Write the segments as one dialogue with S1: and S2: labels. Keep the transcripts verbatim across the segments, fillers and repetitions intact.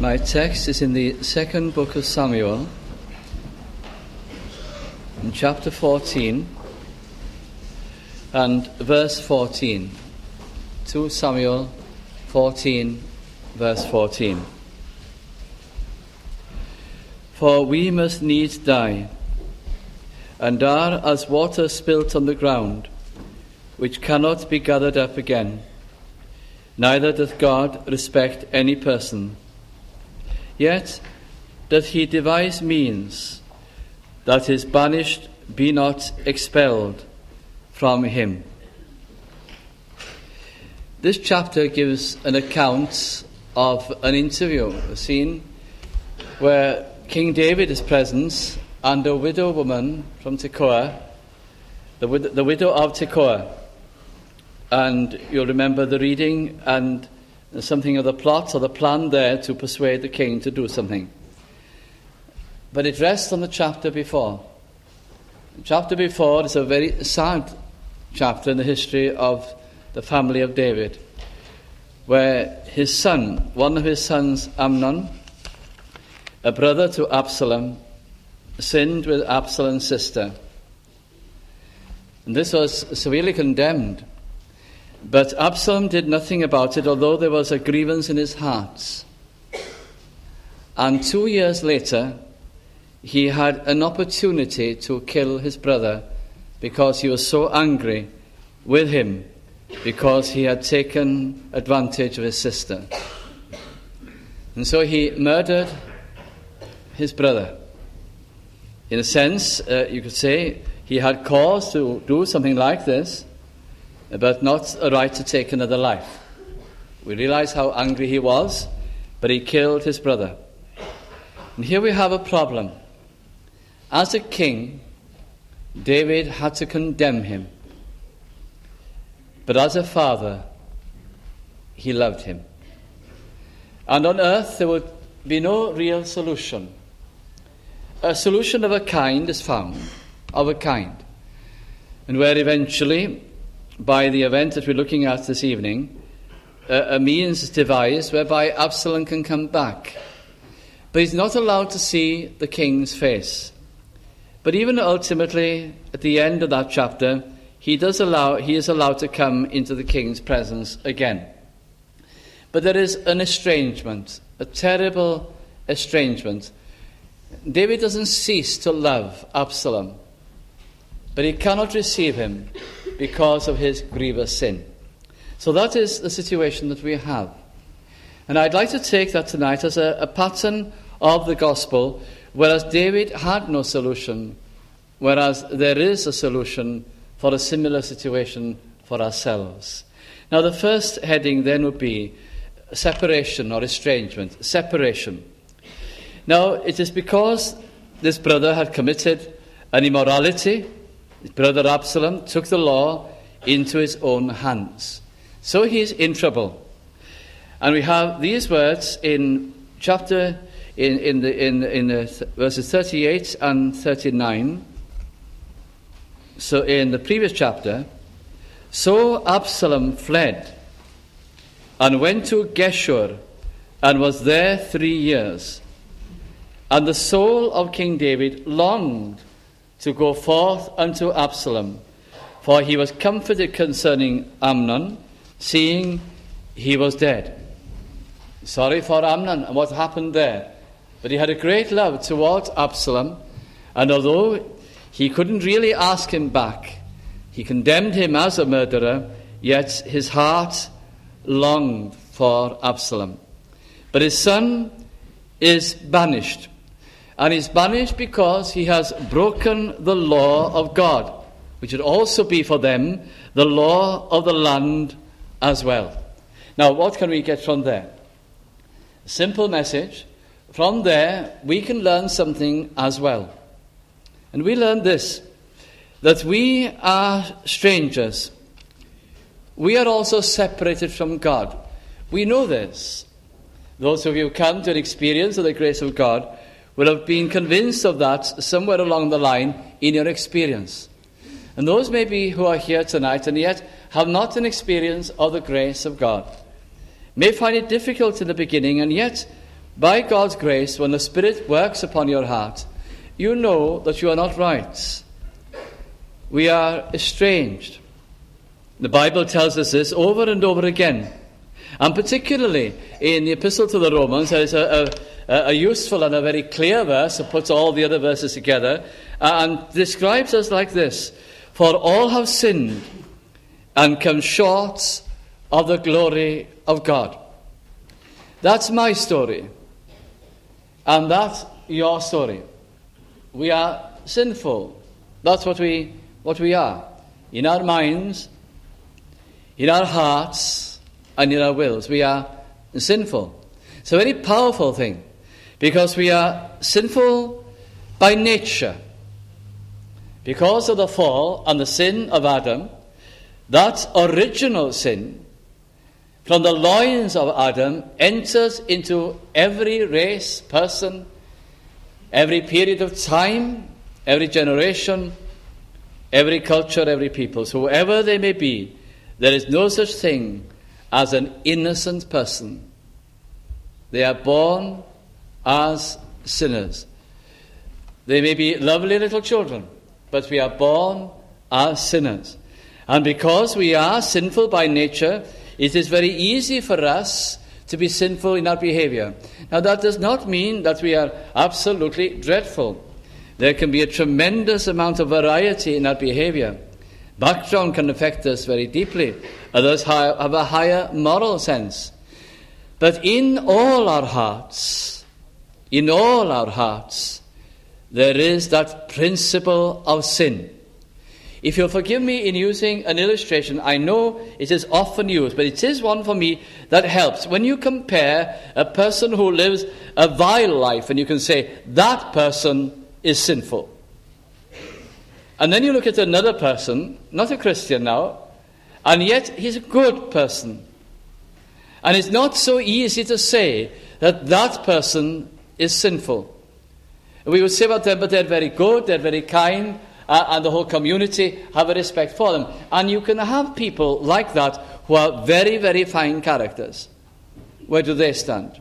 S1: My text is in the second book of Samuel, in chapter fourteen and verse fourteen. Second Samuel fourteen, verse fourteen. For we must needs die, and are as water spilt on the ground, which cannot be gathered up again. Neither doth God respect any person. Yet doth he devise means that his banished be not expelled from him. This chapter gives an account of an interview, a scene where King David is present and a widow woman from Tekoa, the, wid- the widow of Tekoa. And you'll remember the reading and something of the plot or the plan there to persuade the king to do something. But it rests on the chapter before. The chapter before is a very sad chapter in the history of the family of David, where his son, one of his sons, Amnon, a brother to Absalom, sinned with Absalom's sister. And this was severely condemned. But Absalom did nothing about it, although there was a grievance in his heart. And two years later, he had an opportunity to kill his brother because he was so angry with him because he had taken advantage of his sister. And so he murdered his brother. In a sense, uh, you could say he had cause to do something like this, but not a right to take another life. We realize how angry he was, but he killed his brother. And here we have a problem. As a king, David had to condemn him. But as a father, he loved him. And on earth, there would be no real solution. A solution of a kind is found, of a kind. And where eventually, by the event that we're looking at this evening, a, a means is devised whereby Absalom can come back. But he's not allowed to see the king's face. But even ultimately, at the end of that chapter, he does allow he is allowed to come into the king's presence again. But there is an estrangement, a terrible estrangement. David doesn't cease to love Absalom, but he cannot receive him because of his grievous sin. So that is the situation that we have. And I'd like to take that tonight as a, a pattern of the gospel, whereas David had no solution, whereas there is a solution for a similar situation for ourselves. Now the first heading then would be separation or estrangement. Separation. Now it is because this brother had committed an immorality. His brother Absalom took the law into his own hands. So he is in trouble. And we have these words in chapter, in, in, the, in, in the verses thirty-eight and thirty-nine. So in the previous chapter, so Absalom fled and went to Geshur and was there three years. And the soul of King David longed to go forth unto Absalom, for he was comforted concerning Amnon, seeing he was dead. Sorry for Amnon and what happened there, but he had a great love towards Absalom, and although he couldn't really ask him back, he condemned him as a murderer, yet his heart longed for Absalom. But his son is banished. And he's banished because he has broken the law of God, which would also be for them the law of the land as well. Now, what can we get from there? Simple message. From there, we can learn something as well. And we learn this, that we are strangers. We are also separated from God. We know this. Those of you who come to an experience of the grace of God will have been convinced of that somewhere along the line in your experience. And those maybe who are here tonight and yet have not an experience of the grace of God may find it difficult in the beginning, and yet by God's grace, when the Spirit works upon your heart, you know that you are not right. We are estranged. The Bible tells us this over and over again. And particularly in the Epistle to the Romans, there is a, a, a useful and a very clear verse that puts all the other verses together and describes us like this: for all have sinned and come short of the glory of God. That's my story. And that's your story. We are sinful. That's what we what we are. In our minds, in our hearts, and in our wills, we are sinful. It's a very powerful thing, because we are sinful by nature. Because of the fall and the sin of Adam, that original sin from the loins of Adam enters into every race, person, every period of time, every generation, every culture, every people. So whoever they may be, there is no such thing as an innocent person. They are born as sinners. They may be lovely little children, but we are born as sinners. And because we are sinful by nature, it is very easy for us to be sinful in our behavior. Now, that does not mean that we are absolutely dreadful. There can be a tremendous amount of variety in our behavior. Background can affect us very deeply. Others have a higher moral sense. But in all our hearts, in all our hearts, there is that principle of sin. If you'll forgive me in using an illustration, I know it is often used, but it is one for me that helps. When you compare a person who lives a vile life, and you can say, that person is sinful. And then you look at another person, not a Christian now, and yet he's a good person. And it's not so easy to say that that person is sinful. We would say about them, but they're very good, they're very kind, uh, and the whole community have a respect for them. And you can have people like that who are very, very fine characters. Where do they stand?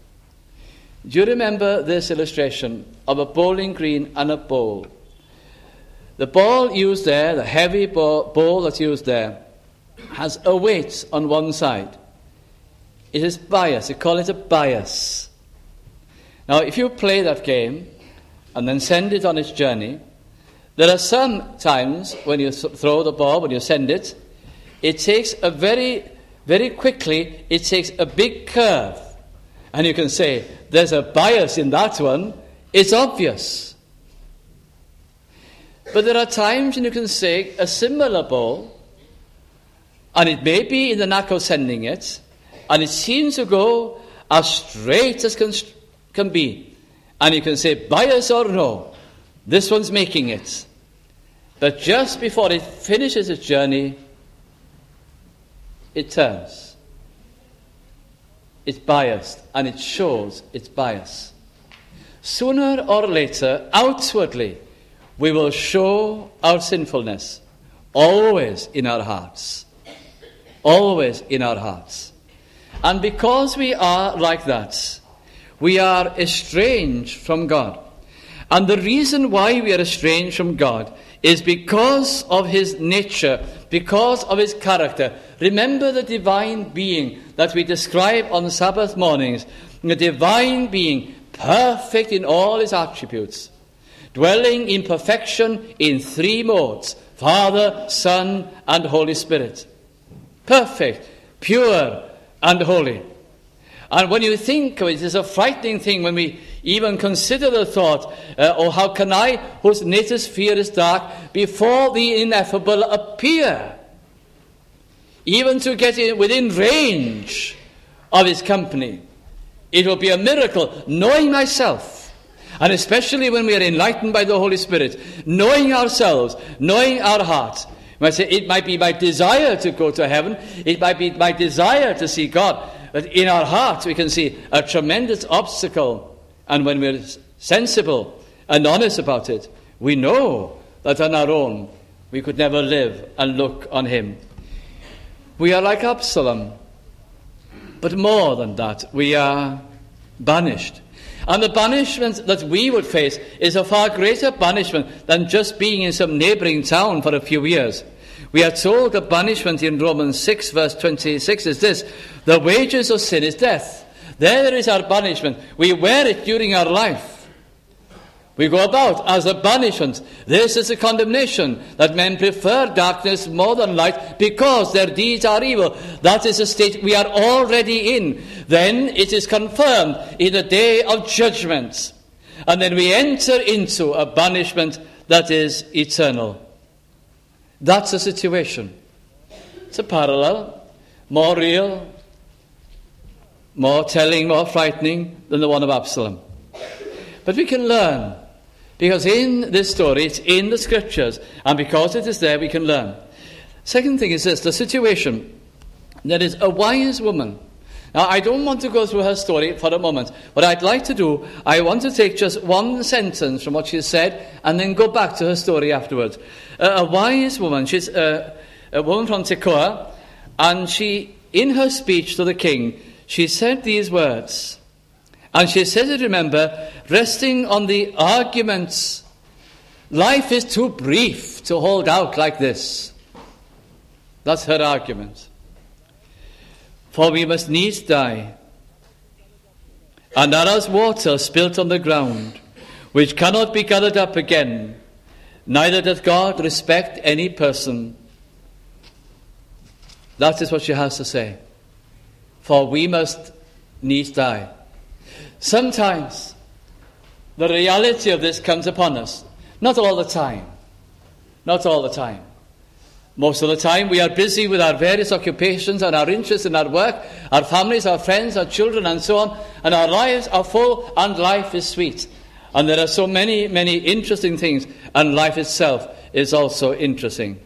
S1: Do you remember this illustration of a bowling green and a bowl? The ball used there, the heavy ball, ball that's used there, has a weight on one side. It is bias. They call it a bias. Now, if you play that game and then send it on its journey, there are some times when you throw the ball, when you send it, it takes a very, very quickly, it takes a big curve. And you can say, there's a bias in that one. It's obvious. But there are times when you can say a similar ball, and it may be in the knack of sending it, and it seems to go as straight as can, can be. And you can say, bias or no, this one's making it. But just before it finishes its journey, it turns. It's biased, and it shows its bias. Sooner or later, outwardly, we will show our sinfulness, always in our hearts. Always in our hearts. And because we are like that, we are estranged from God. And the reason why we are estranged from God is because of his nature, because of his character. Remember the divine being that we describe on Sabbath mornings, the divine being, perfect in all his attributes, dwelling in perfection in three modes: Father, Son, and Holy Spirit. Perfect, pure, and holy. And when you think of it, it's a frightening thing when we even consider the thought, uh, oh, how can I, whose native sphere is dark, before the ineffable appear? Even to get in, within range of his company. It will be a miracle, knowing myself. And especially when we are enlightened by the Holy Spirit, knowing ourselves, knowing our heart. You might say, it might be my desire to go to heaven, it might be my desire to see God, but in our hearts we can see a tremendous obstacle. And when we're sensible and honest about it, we know that on our own we could never live and look on him. We are like Absalom, but more than that, we are Banished. And the banishment that we would face is a far greater banishment than just being in some neighbouring town for a few years. We are told the banishment in Romans six verse twenty-six is this: the wages of sin is death. There is our banishment. We wear it during our life. We go about as a banishment. This is a condemnation, that men prefer darkness more than light because their deeds are evil. That is a state we are already in. Then it is confirmed in the day of judgment. And then we enter into a banishment that is eternal. That's the situation. It's a parallel, more real, more telling, more frightening than the one of Absalom. But we can learn, because in this story, it's in the scriptures, and because it is there, we can learn. Second thing is this: the situation. There is a wise woman. Now, I don't want to go through her story for a moment. What I'd like to do, I want to take just one sentence from what she said, and then go back to her story afterwards. Uh, a wise woman. She's a, a woman from Tekoa, and she, in her speech to the king, she said these words. And she said it, remember, resting on the arguments. Life is too brief to hold out like this. That's her argument. For we must needs die. And are as water spilt on the ground, which cannot be gathered up again, neither doth God respect any person. That is what she has to say. For we must needs die. Sometimes the reality of this comes upon us. Not all the time. Not all the time. Most of the time we are busy with our various occupations and our interests in our work, our families, our friends, our children, and so on. And our lives are full and life is sweet. And there are so many, many interesting things. And life itself is also interesting.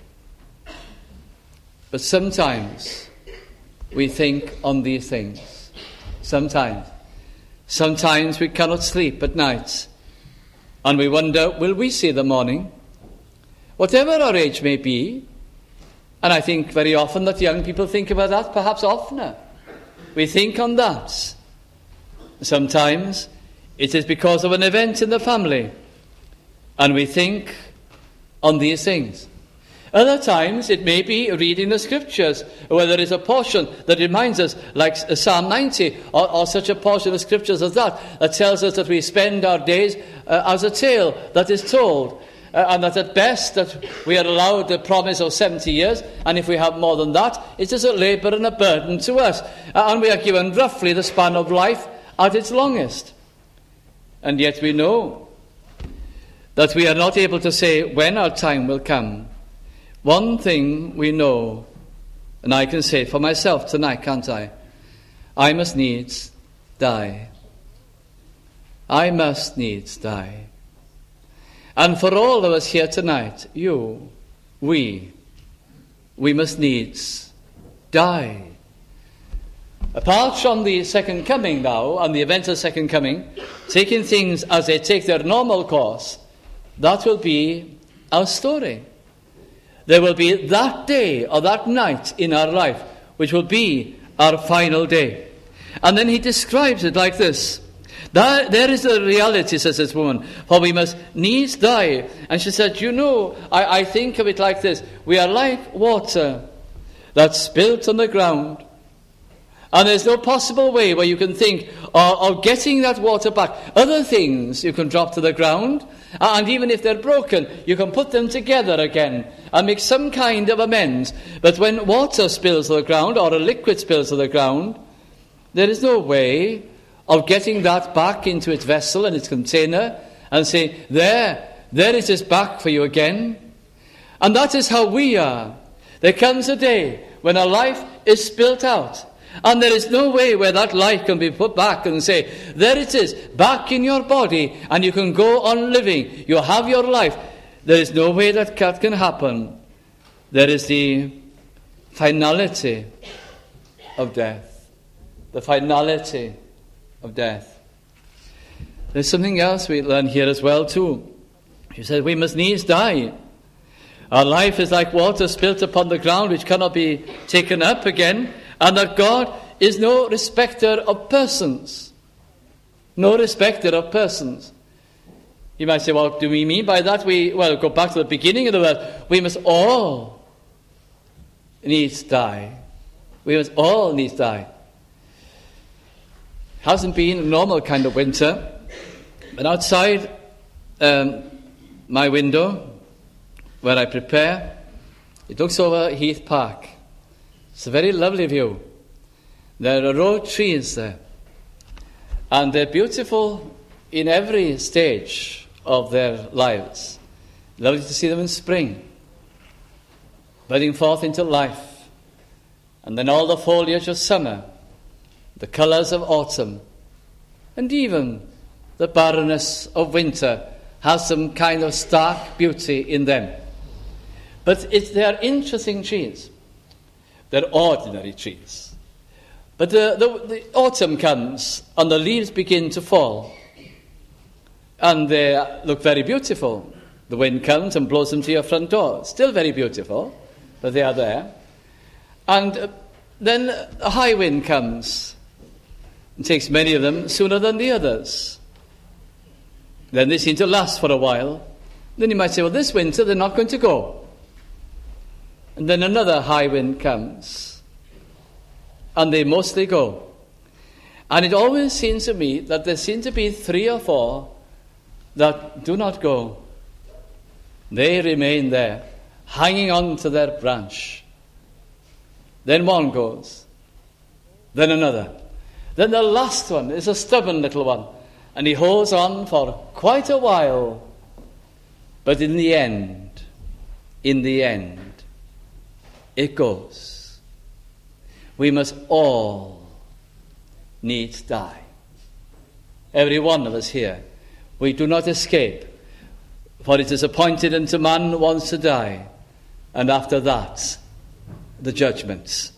S1: But sometimes we think on these things. Sometimes. Sometimes we cannot sleep at night, and we wonder, will we see the morning? Whatever our age may be, and I think very often that young people think about that, perhaps oftener. We think on that. Sometimes it is because of an event in the family, and we think on these things. Other times it may be reading the scriptures, where there is a portion that reminds us, like Psalm ninety, or, or such a portion of scriptures as that, that tells us that we spend our days uh, as a tale that is told, uh, and that at best that we are allowed the promise of seventy years, and if we have more than that, it is a labour and a burden to us, uh, and we are given roughly the span of life at its longest. And yet we know that we are not able to say when our time will come. One thing we know, and I can say it for myself tonight, can't I? I must needs die. I must needs die. And for all of us here tonight, you, we, we must needs die. Apart from the second coming now, and the event of the second coming, taking things as they take their normal course, that will be our story. There will be that day or that night in our life which will be our final day. And then he describes it like this. That, there is the reality, says this woman, for we must needs die. And she said, you know, I, I think of it like this. We are like water that's spilt on the ground. And there's no possible way where you can think of, of getting that water back. Other things you can drop to the ground, and even if they're broken, you can put them together again and make some kind of amends. But when water spills to the ground, or a liquid spills to the ground, there is no way of getting that back into its vessel and its container and saying, there, there it is back for you again. And that is how we are. There comes a day when our life is spilt out. And there is no way where that life can be put back and say, there it is, back in your body, and you can go on living. You have your life. There is no way that that can happen. There is the finality of death. The finality of death. There's something else we learn here as well too. He said, we must needs die. Our life is like water spilt upon the ground, which cannot be taken up again. And that God is no respecter of persons. no respecter of persons. You might say, well, do we mean by that? We, well, go back to the beginning of the world. We must all needs die. We must all needs die. Hasn't been a normal kind of winter, but outside um, my window, where I prepare, it looks over Heath Park. It's a very lovely view. There are a row of trees there, and they're beautiful in every stage of their lives. Lovely to see them in spring, budding forth into life, and then all the foliage of summer, the colours of autumn, and even the barrenness of winter has some kind of stark beauty in them. But it's, they are interesting trees. They're ordinary trees. But the, the, the autumn comes and the leaves begin to fall, and they look very beautiful. The wind comes and blows them to your front door. Still very beautiful, but they are there. And uh, then a high wind comes and takes many of them sooner than the others. Then they seem to last for a while. Then you might say, well, this winter they're not going to go. And then another high wind comes, and they mostly go. And it always seems to me that there seem to be three or four that do not go. They remain there, hanging on to their branch. Then one goes, then another. Then the last one is a stubborn little one, and he holds on for quite a while. But in the end, in the end, it goes. We must all needs die. Every one of us here. We do not escape, for it is appointed unto man once to die, and after that, the judgments.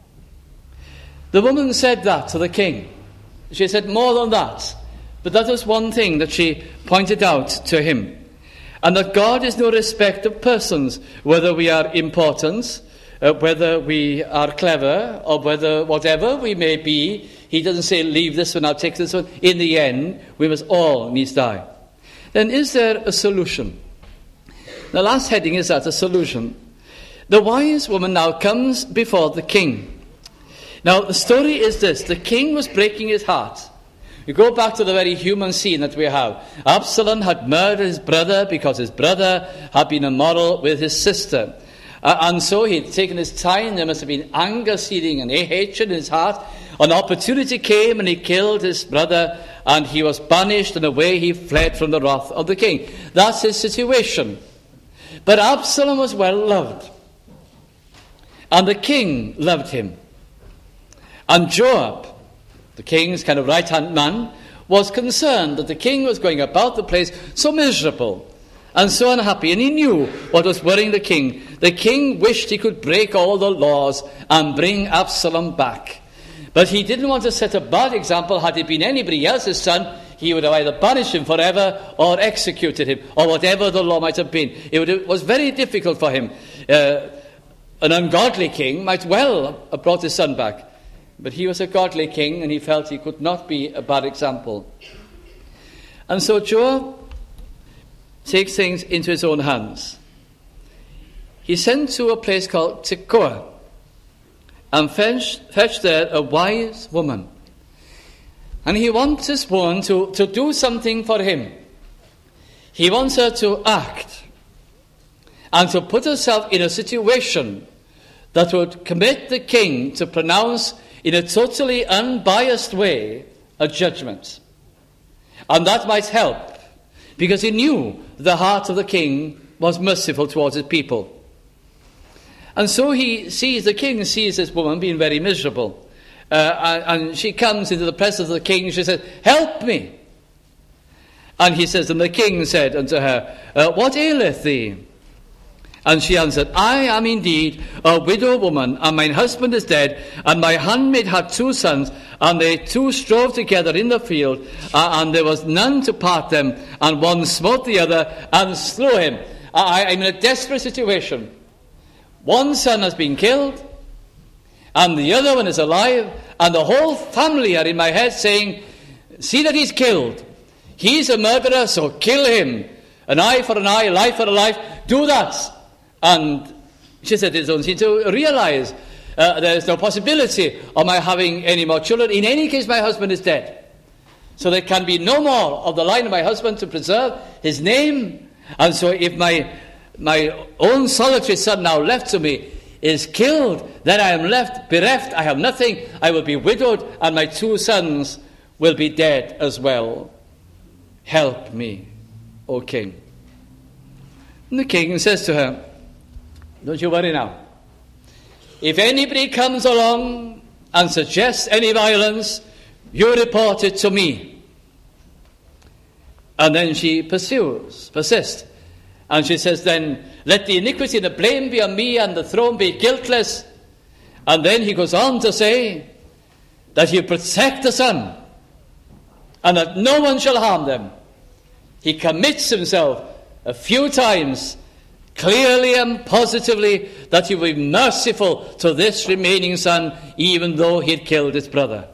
S1: The woman said that to the king. She said more than that, but that was one thing that she pointed out to him, and that God is no respect of persons, whether we are important, uh, whether we are clever, or whether whatever we may be. He doesn't say, leave this one, I'll take this one. In the end, we must all needs die. Then is there a solution? The last heading is that, a solution. The wise woman now comes before the king. Now, the story is this. The king was breaking his heart. You go back to the very human scene that we have. Absalom had murdered his brother because his brother had been immoral with his sister. Uh, and so he had taken his time. There must have been anger seething and hatred in his heart. An opportunity came and he killed his brother, and he was banished, and away he fled from the wrath of the king. That's his situation. But Absalom was well loved, and the king loved him. And Joab, the king's kind of right-hand man, was concerned that the king was going about the place so miserable and so unhappy, and he knew what was worrying the king. The king wished he could break all the laws and bring Absalom back. But he didn't want to set a bad example. Had it been anybody else's son, he would have either banished him forever or executed him, or whatever the law might have been. It, would, it was very difficult for him. Uh, an ungodly king might well have brought his son back. But he was a godly king, and he felt he could not be a bad example. And so Joab takes things into his own hands. He sent to a place called Tekoa, and fetched, fetched there a wise woman. And he wants this woman to, to do something for him. He wants her to act and to put herself in a situation that would commit the king to pronounce in a totally unbiased way a judgment. And that might help, because he knew the heart of the king was merciful towards his people. And so he sees, the king sees this woman being very miserable. Uh, and, and she comes into the presence of the king, and she says, help me. And he says, and the king said unto her, uh, what aileth thee? And she answered, I am indeed a widow woman, and mine husband is dead, and my handmaid had two sons, and they two strove together in the field, uh, and there was none to part them, and one smote the other and slew him. I, I'm in a desperate situation. One son has been killed, and the other one is alive, and the whole family are in my head saying, See that he's killed. He's a murderer, so kill him. An eye for an eye, a life for a life. Do that. And she said, they don't seem to realize uh, there's no possibility of my having any more children. In any case, my husband is dead. So there can be no more of the line of my husband to preserve his name. And so if my my own solitary son now left to me is killed, then I am left bereft. I have nothing. I will be widowed, and my two sons will be dead as well. Help me, O king. And the king says to her, don't you worry now. If anybody comes along and suggests any violence, you report it to me. And then she pursues, persists. And she says then, let the iniquity and the blame be on me and the throne be guiltless. And then he goes on to say that he protect the son and that no one shall harm them. He commits himself a few times, clearly and positively, that he will be merciful to this remaining son, even though he had killed his brother.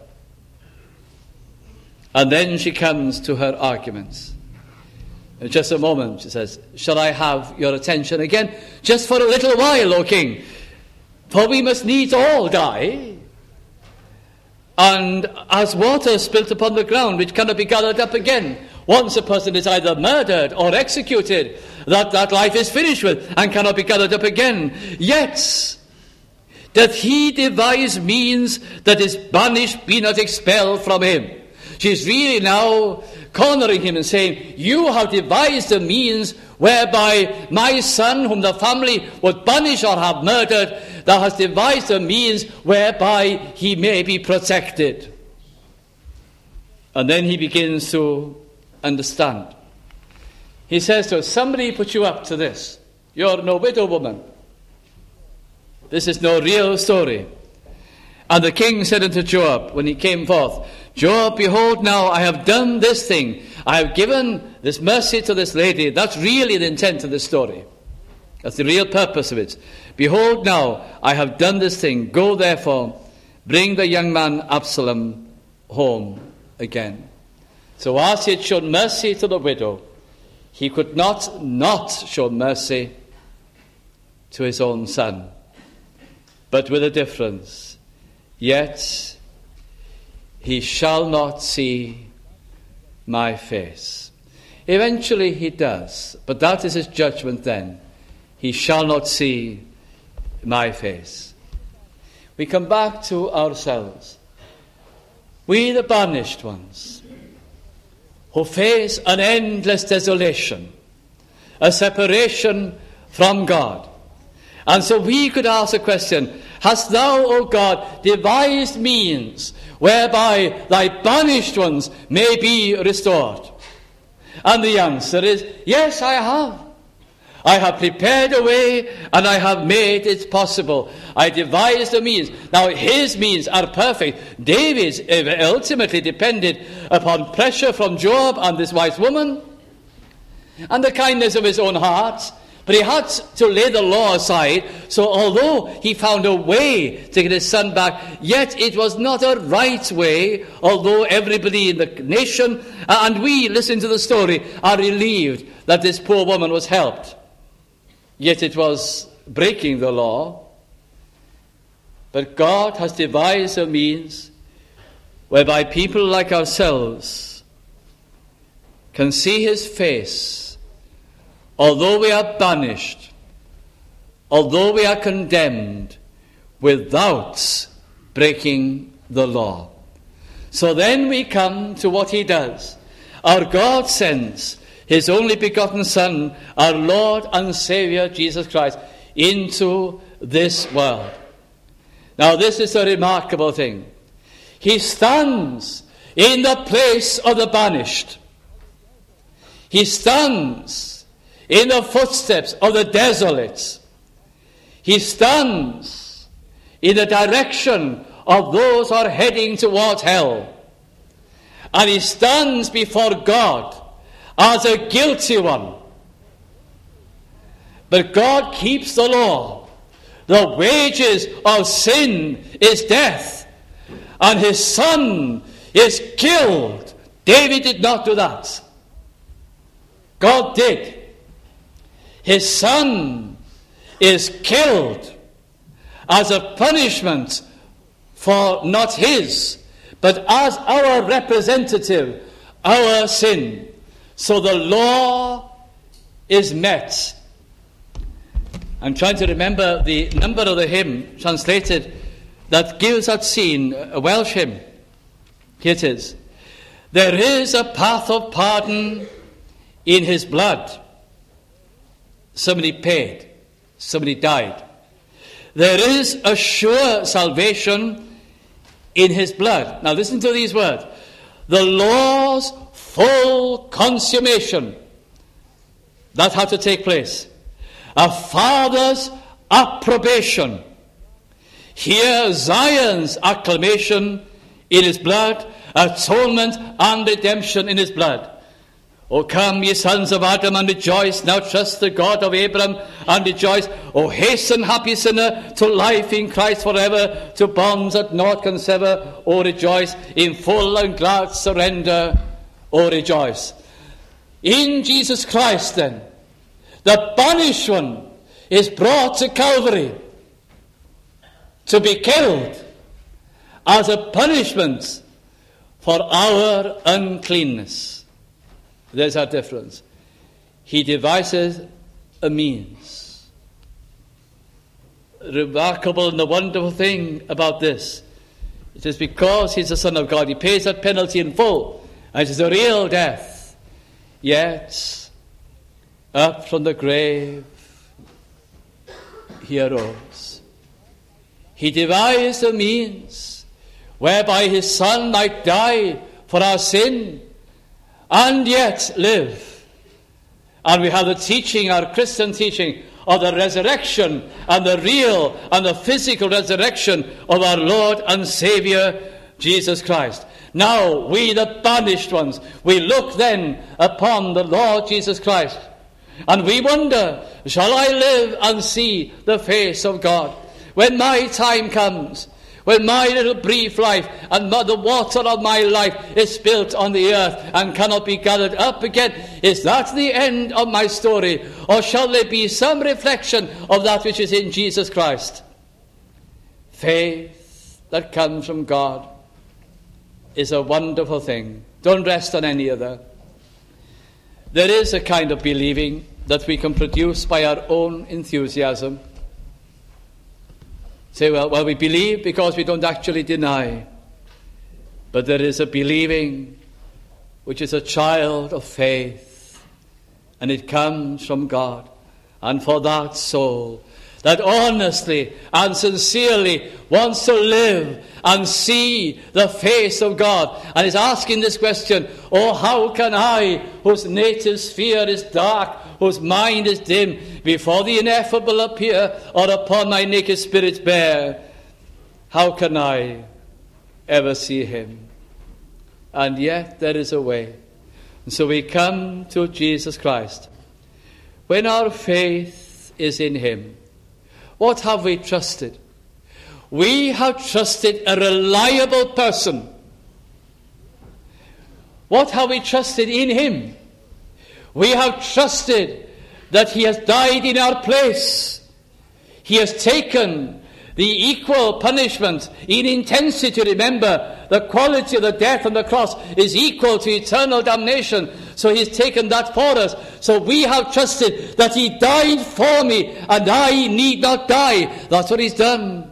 S1: And then she comes to her arguments. In just a moment, she says, shall I have your attention again? Just for a little while, O king, for we must needs all die. And as water spilt upon the ground, which cannot be gathered up again, once a person is either murdered or executed, that, that life is finished with and cannot be gathered up again. Yet, doth he devise means that his banished be not expelled from him? She's really now cornering him and saying, you have devised a means whereby my son, whom the family would banish or have murdered, thou hast devised a means whereby he may be protected. And then he begins to understand. He says to her, somebody put you up to this. You're no widow woman. This is no real story. And the king said unto Joab, when he came forth, Joab, behold, now I have done this thing. I have given this mercy to this lady. That's really the intent of this story. That's the real purpose of it. Behold, now I have done this thing. Go, therefore, bring the young man Absalom home again. So as he had shown mercy to the widow, he could not not show mercy to his own son. But with a difference. Yet he shall not see my face. Eventually he does, but that is his judgment then. He shall not see my face. We come back to ourselves. We, the banished ones, who face an endless desolation, a separation from God. And so we could ask the question, hast thou, O God, devised means whereby thy banished ones may be restored? And the answer is, yes, I have. I have prepared a way and I have made it possible. I devised the means. Now his means are perfect. David's ultimately depended upon pressure from Joab and this wise woman and the kindness of his own heart. But he had to lay the law aside. So although he found a way to get his son back, yet it was not a right way, although everybody in the nation, and we, listen to the story, are relieved that this poor woman was helped. Yet it was breaking the law. But God has devised a means whereby people like ourselves can see his face, although we are banished, although we are condemned, without breaking the law. So then we come to what he does. Our God sends his only begotten Son, our Lord and Saviour, Jesus Christ, into this world. Now this is a remarkable thing. He stands in the place of the banished. He stands in the footsteps of the desolate. He stands in the direction of those who are heading towards hell. And he stands before God as a guilty one. But God keeps the law. The wages of sin is death, and his Son is killed David did not do that. God did. His son is killed as a punishment for not his, but as our representative, our sin. So the law is met. I'm trying to remember the number of the hymn translated that gives that scene, a Welsh hymn. Here it is. There is a path of pardon in his blood. Somebody paid. Somebody died. There is a sure salvation in his blood. Now listen to these words. The law's full consummation. That had to take place. A father's approbation. Here Zion's acclamation in his blood. Atonement and redemption in his blood. O come, ye sons of Adam, and rejoice. Now trust the God of Abraham, and rejoice. O hasten, happy sinner, to life in Christ forever, to bonds that naught can sever. O rejoice, in full and glad surrender. O rejoice. In Jesus Christ, then, the banished one is brought to Calvary to be killed as a punishment for our uncleanness. There's our difference. He devises a means. Remarkable and the wonderful thing about this, it is because he's the Son of God, he pays that penalty in full, and it is a real death. Yet, up from the grave, he arose. He devised a means whereby his Son might die for our sin, and yet live. And we have the teaching, our Christian teaching, of the resurrection and the real and the physical resurrection of our Lord and Saviour, Jesus Christ. Now, we the banished ones, we look then upon the Lord Jesus Christ, and we wonder, shall I live and see the face of God? When my time comes, when my little brief life and the water of my life is spilt on the earth and cannot be gathered up again, is that the end of my story? Or shall there be some reflection of that which is in Jesus Christ? Faith that comes from God is a wonderful thing. Don't rest on any other. There is a kind of believing that we can produce by our own enthusiasm. Say, well, well, we believe because we don't actually deny. But there is a believing which is a child of faith, and it comes from God. And for that soul that honestly and sincerely wants to live and see the face of God, and is asking this question, oh, how can I, whose native sphere is dark, whose mind is dim, before the ineffable appear, or upon my naked spirit bear, how can I ever see him? And yet there is a way. And so we come to Jesus Christ. When our faith is in him, what have we trusted? We have trusted a reliable person. What have we trusted in him? We have trusted that he has died in our place. He has taken the equal punishment in intensity. Remember, the quality of the death on the cross is equal to eternal damnation. So he's taken that for us. So we have trusted that he died for me and I need not die. That's what he's done.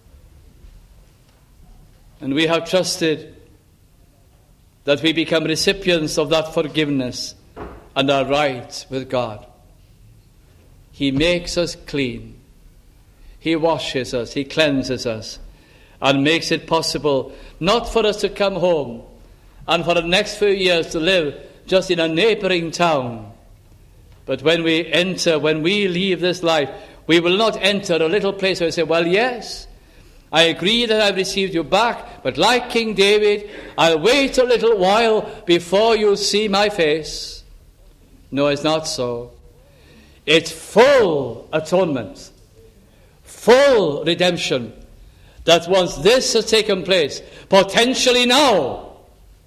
S1: And we have trusted that we become recipients of that forgiveness and are right with God. He makes us clean. He washes us. He cleanses us. And makes it possible not for us to come home and for the next few years to live just in a neighboring town. But when we enter, when we leave this life, we will not enter a little place where we say, well, yes, I agree that I've received you back, but like King David, I'll wait a little while before you see my face. No, it's not so. It's full atonement, full redemption, that once this has taken place, potentially now,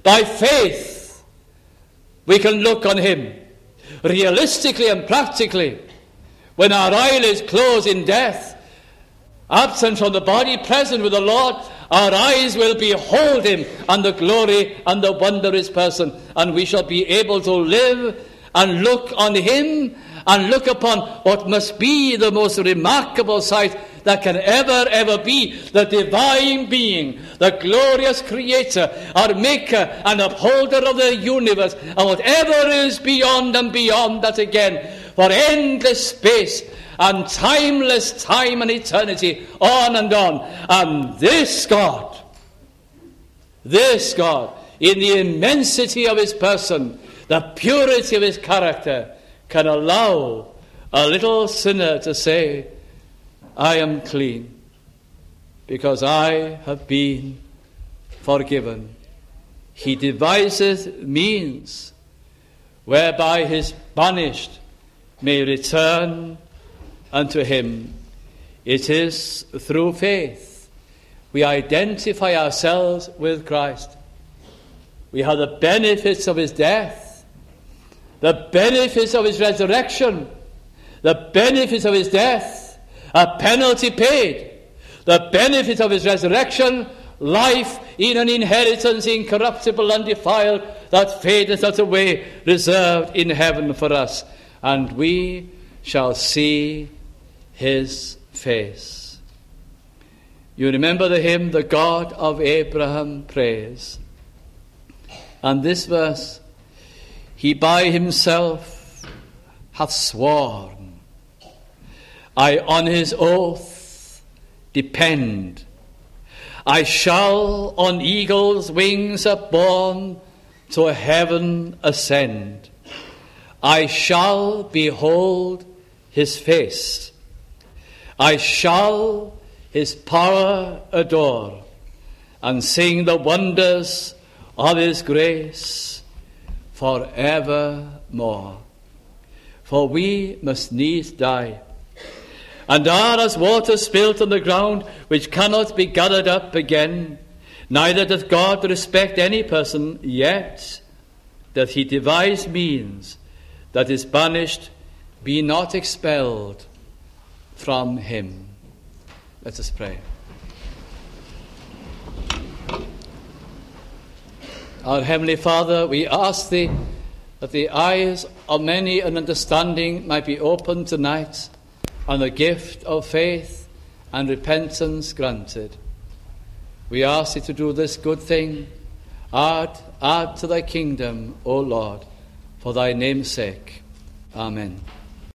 S1: By faith, we can look on him. Realistically and practically, when our eyelids close in death, absent from the body, present with the Lord, our eyes will behold him and the glory and the wonder of his person, and we shall be able to live and look on him and look upon what must be the most remarkable sight that can ever, ever be, the divine being, the glorious creator, our maker and upholder of the universe, and whatever is beyond and beyond that again, for endless space and timeless time and eternity, on and on. And this God, this God, in the immensity of his person, the purity of his character, can allow a little sinner to say, I am clean, because I have been forgiven. He deviseth means whereby his banished may return unto him. It is through faith we identify ourselves with Christ. We have the benefits of his death, the benefits of his resurrection, the benefits of his death, a penalty paid, the benefit of his resurrection, life in an inheritance incorruptible, undefiled, that fadeth not away, reserved in heaven for us. And we shall see his face. You remember the hymn, the God of Abraham praise. And this verse, he by himself hath sworn, I on his oath depend. I shall on eagle's wings upborne to heaven ascend. I shall behold his face. I shall his power adore, and sing the wonders of his grace for evermore. For we must needs die, and are as water spilt on the ground, which cannot be gathered up again. Neither doth God respect any person, yet doth he devise means that is banished be not expelled from him. Let us pray. Our Heavenly Father, we ask thee that the eyes of many an understanding might be opened tonight, and the gift of faith and repentance granted. We ask thee to do this good thing. Add, add to thy kingdom, O Lord, for thy name's sake. Amen.